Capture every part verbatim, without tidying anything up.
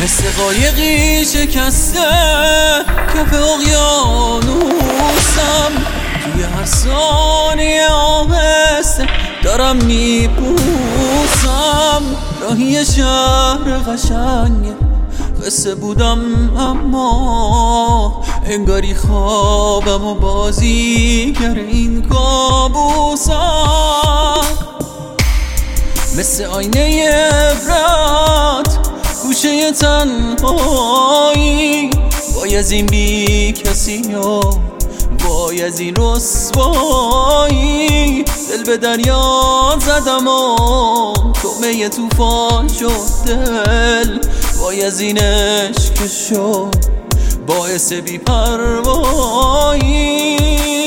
مثل قایقی شکسته کف اقیانوسم، توی هر ثانیه آهسته دارم میپوسم. راهی شهر قشنگه قصه بودم اما انگاری خوابم و بازیگر این کابوسم. مثل آینه عبرت گوشه تنهایی، وای از این بی کسی ها، وای از این رسوایی. دل به دریا زدم و طعمه توفان شد دل، وای از این عشق که شد باعث بی پروایی.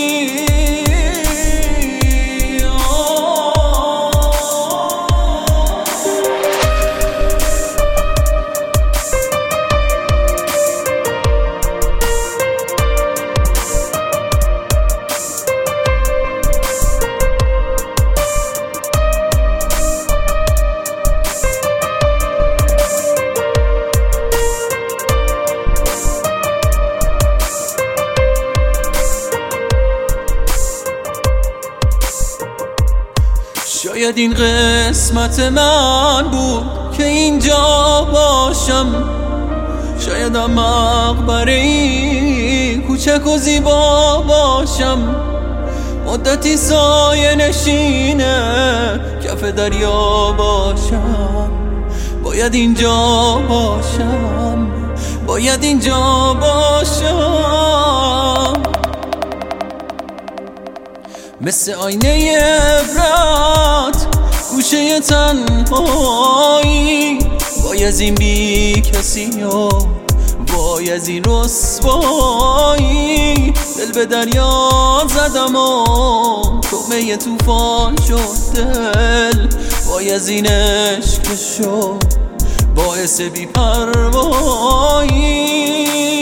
شاید این قسمت من بود که اینجا باشم، شاید هم مقبره این کوچک و زیبا باشم. مدتی سایه نشینه کف دریا باشم، باید اینجا باشم، باید اینجا باشم. مثل آینه عبرت گوشه تنهایی، وای از این بی کسی ها، وای از این رسوایی. دل به دریا زدم و طعمه توفان شد دل، وای از این عشق که شد باعث بی پروایی.